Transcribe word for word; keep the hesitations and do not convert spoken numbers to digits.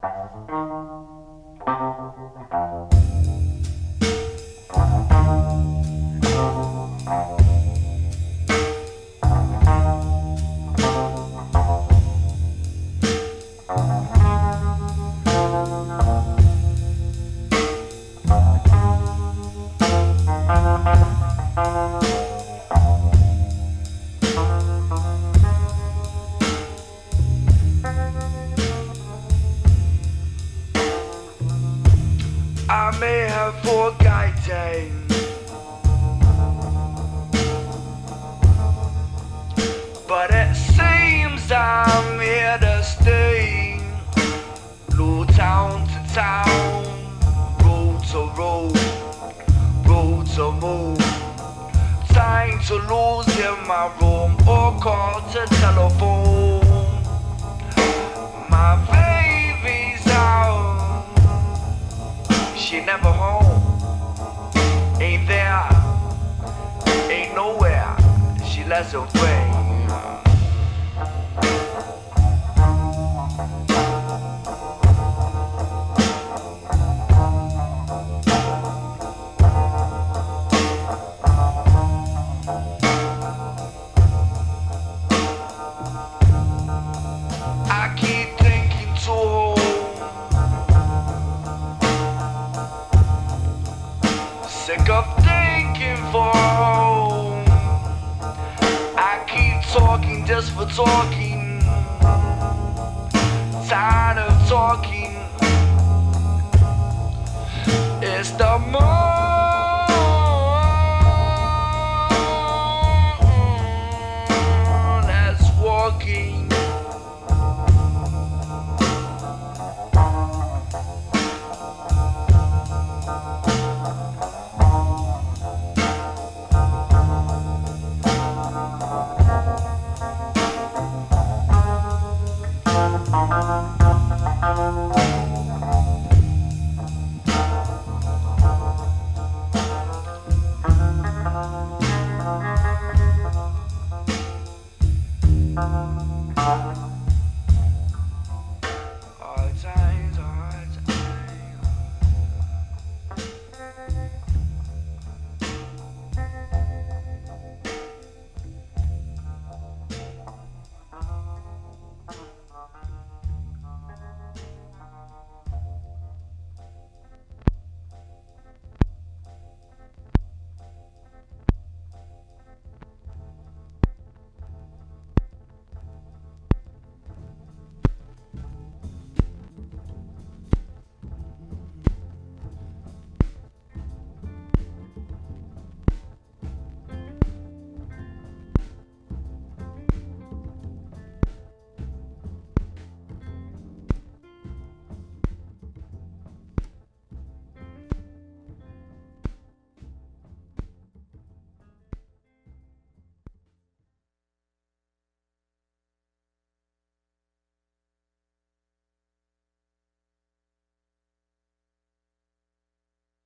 I may have forgotten, but it seems I'm here to stay. Low town to town, road to road, road to move. Time to lose in my room or call to telephone. My baby's out, she never home. Ain't there, ain't nowhere, she lets away. I keep thinking to home, sick of thinking for home. I keep talking just for talking, tired of talking. It's the moon.